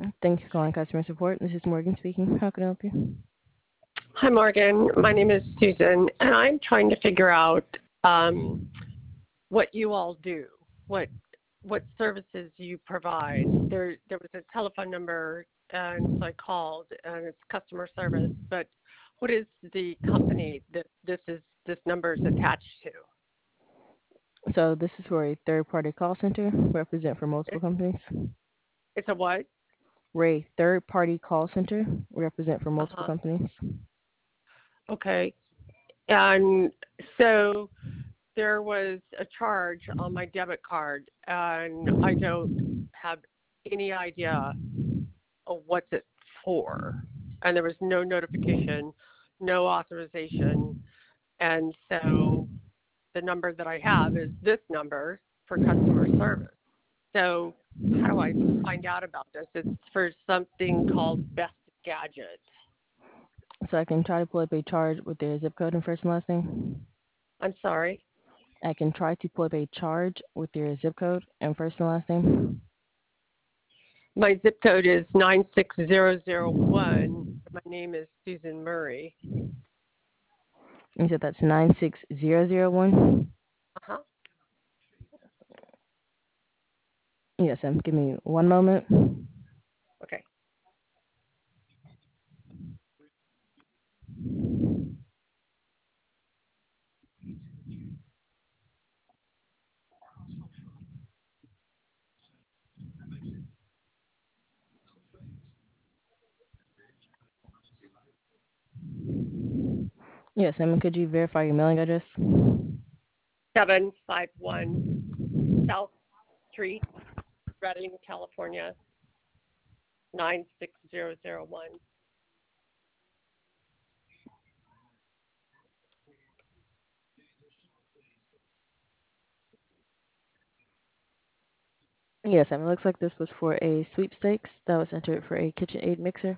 Thank you for calling customer support. This is Morgan speaking. How can I help you? Hi, Morgan. My name is Susan, and I'm trying to figure out um, what you all do, what services you provide. There was a telephone number, and so I called, and it's customer service. But what is the company that this number is attached to? So this is for a third-party call center. Represent for multiple It, companies. it's a what? We're a third-party call center. We represent for Uh multiple huh. companies. Okay. And so there was a charge on my debit card, and I don't have any idea of what's it for. And there was no notification, no authorization. And so the number that I have is this number for customer service. So how do I find out about this? It's for something called Best Gadget. So I can try to pull up a charge with their zip code and first and last name. I'm sorry. I can try to pull up a charge with their zip code and first and last name. My zip code is 96001. My name is Susan Murray. You said that's 96001. Uh-huh. Yes, ma'am. Give me one moment. Okay. Yes, ma'am. Could you verify your mailing address? 751 South Street, Redding, California, 96001. Yes, ma'am. It looks like this was for a sweepstakes that was entered for a KitchenAid mixer.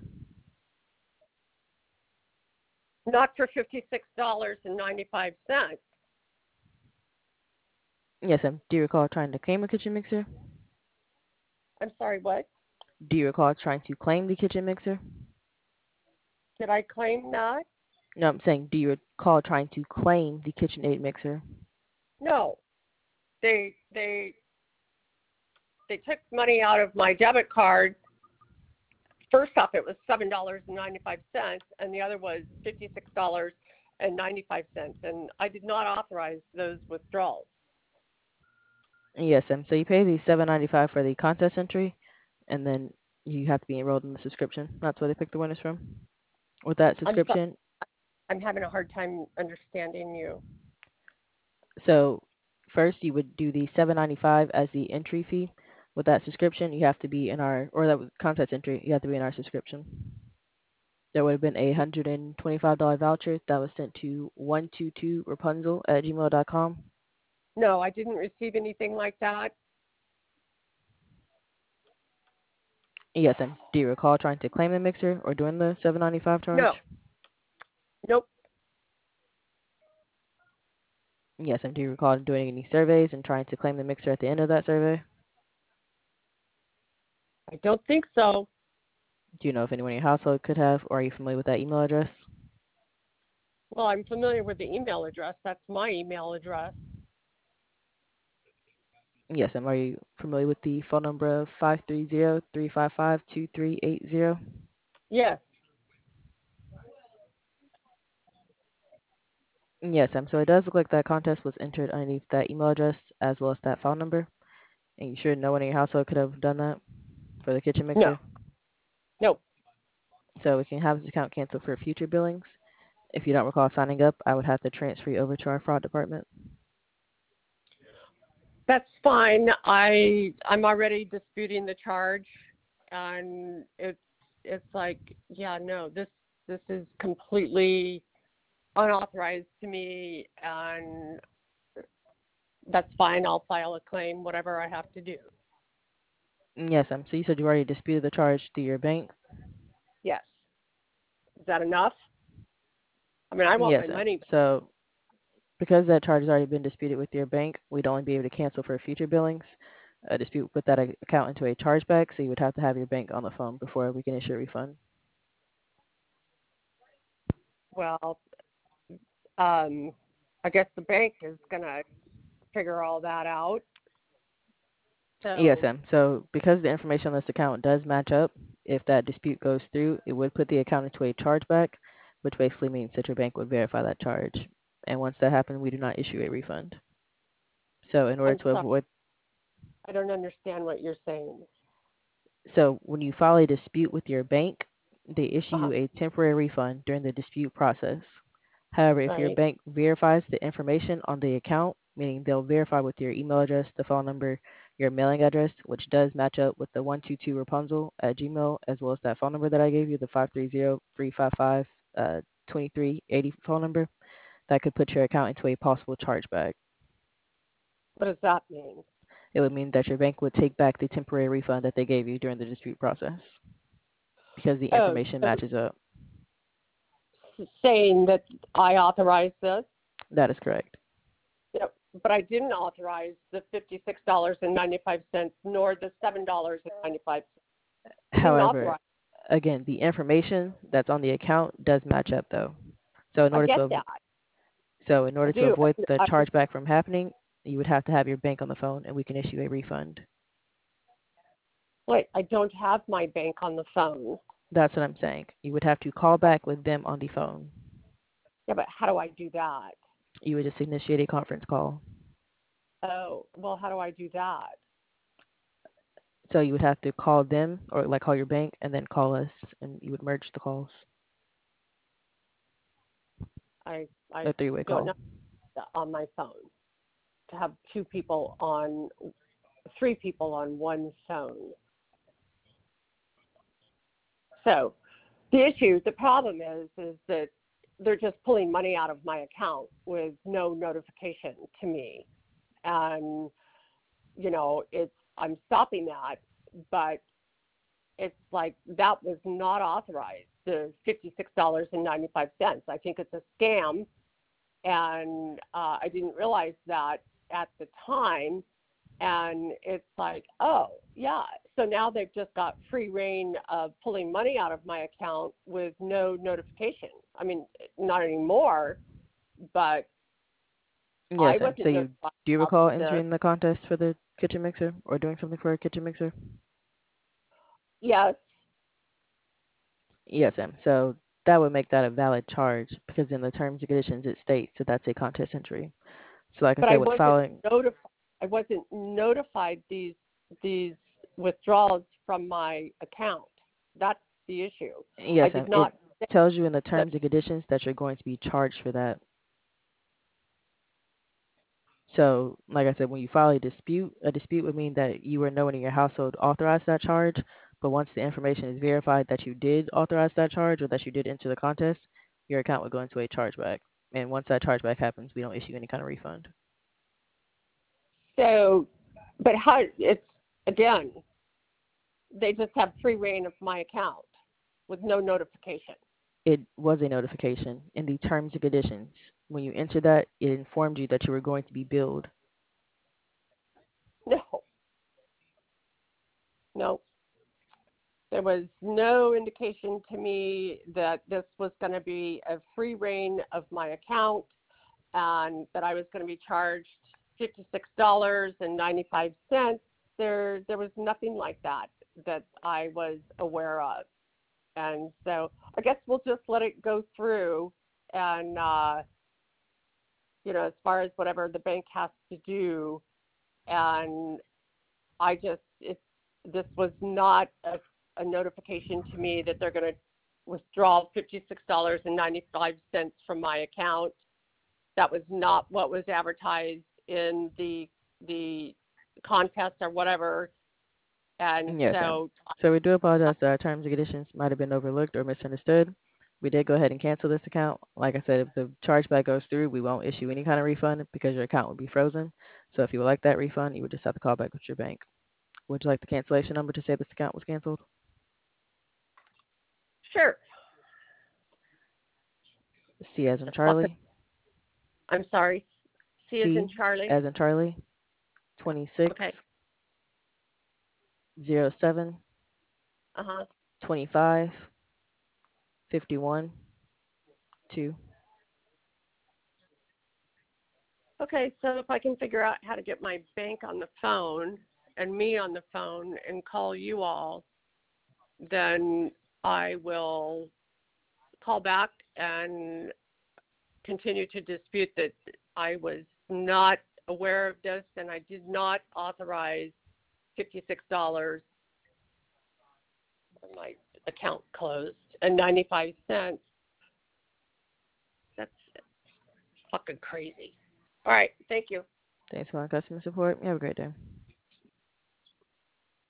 Not for $56.95. Yes, ma'am. Do you recall trying to claim a kitchen mixer? I'm sorry, what? Do you recall trying to claim the kitchen mixer? Did I claim that? No, I'm saying, do you recall trying to claim the KitchenAid mixer? No. They they they took money out of my debit card. First off, it was $7.95, and the other was $56.95, and I did not authorize those withdrawals. Yes, ma'am. So you pay the $7.95 for the contest entry, and then you have to be enrolled in the subscription. That's where they pick the winners from. With that I'm sorry, subscription, I'm having a hard time understanding you. so first you would do the $7.95 as the entry fee. With that subscription, you have to be in our, or that was contest entry, you have to be in our subscription. There would have been a $125 voucher that was sent to 122rapunzel@gmail.com. No, I didn't receive anything like that. Yes, and do you recall trying to claim the mixer or doing the $7.95 charge? No, nope. Yes, and do you recall doing any surveys and trying to claim the mixer at the end of that survey? I don't think so. Do you know if anyone in your household could have, or are you familiar with that email address? Well, I'm familiar with the email address. That's my email address. Yes, and are you familiar with the phone number of 530-355-2380? Yes. Yes, so it does look like that contest was entered underneath that email address as well as that phone number. And you sure no one in your household could have done that for the kitchen No. mixer? Nope. So we can have this account canceled for future billings. If you don't recall signing up, I would have to transfer you over to our fraud department. That's fine. I'm already disputing the charge, and it's like, yeah, no, this is completely unauthorized to me, and that's fine. I'll file a claim, whatever I have to do. Yes, so you said you already disputed the charge through your bank? Yes. Is that enough? I mean, I want Yes, my money. so because that charge has already been disputed with your bank, we'd only be able to cancel for future billings. a dispute would put that account into a chargeback, so you would have to have your bank on the phone before we can issue a refund. Well, um, I guess the bank is gonna figure all that out. Yes, So ma'am. So because the information on this account does match up, if that dispute goes through, it would put the account into a chargeback, which basically means that your bank would verify that charge. And once that happens, we do not issue a refund. So in order I'm to sorry, avoid, I don't understand what you're saying. so when you file a dispute with your bank, they issue Uh-huh. you a temporary refund during the dispute process. However, if your Right. bank verifies the information on the account, meaning they'll verify with your email address, the phone number, your mailing address, which does match up with the 122 Rapunzel at Gmail, as well as that phone number that I gave you, the 530-355 2380 phone number, that could put your account into a possible chargeback. What does that mean? It would mean that your bank would take back the temporary refund that they gave you during the dispute process because the Oh, information so matches up. saying that I authorized this. That is correct. Yep. But I didn't authorize the $56.95 nor the $7.95. I didn't However, authorize. again, the information that's on the account does match up though. So in I order get to that. I do. avoid the I just chargeback from happening, you would have to have your bank on the phone and we can issue a refund. Wait. I don't have my bank on the phone. That's what I'm saying. You would have to call back with them on the phone. Yeah, but how do I do that? You would just initiate a conference call. Oh, well, how do I do that? So you would have to call them or like call your bank and then call us and you would merge the calls. I A three-way don't know call. on my phone to have three people on one phone. So the problem is that they're just pulling money out of my account with no notification to me, and I'm stopping that, but it's like that was not authorized. The $56.95. I think it's a scam, and I didn't realize that at the time. And it's like, oh yeah, so now they've just got free reign of pulling money out of my account with no notification. I mean, not anymore, but Yes, I ma'am. So wasn't you notified do you about recall this. entering the contest for the kitchen mixer or doing something for a kitchen mixer? Yes, Yes, ma'am. So that would make that a valid charge because in the terms and conditions it states that that's a contest entry. So like I but said, with filing, notified. I wasn't notified these withdrawals from my account. That's the issue. I yes, ma'am, did it not think tells you in the that. terms and conditions that you're going to be charged for that. So, like I said, when you file a dispute would mean that you or no one in your household authorized that charge. But once the information is verified that you did authorize that charge or that you did enter the contest, your account would go into a chargeback. And once that chargeback happens, we don't issue any kind of refund. So, but how it's again, they just have free reign of my account with no notification. It was a notification in the terms and conditions. When you enter that, it informed you that you were going to be billed. No, no. There was no indication to me that this was going to be a free reign of my account and that I was going to be charged $56.95. There was nothing like that that I was aware of. And so I guess we'll just let it go through and as far as whatever the bank has to do. And this was not a notification to me that they're going to withdraw $56.95 from my account. That was not what was advertised in the contest or whatever. And Yes, ma'am. so, So we do apologize that our terms and conditions might have been overlooked or misunderstood. We did go ahead and cancel this account. Like I said, if the chargeback goes through, we won't issue any kind of refund because your account will be frozen. So if you would like that refund, you would just have to call back with your bank. Would you like the cancellation number to say this account was canceled? sure. C as in Charlie, I'm sorry. C is in C Charlie. as in Charlie, 26, Okay. 07 Uh-huh. 25 51 2. Okay, so if I can figure out how to get my bank on the phone and me on the phone and call you all, then I will call back and continue to dispute that I was not aware of this and I did not authorize $56 when my account closed and 95 cents. That's fucking crazy. All right, thank you. Thanks for calling customer support. You have a great day.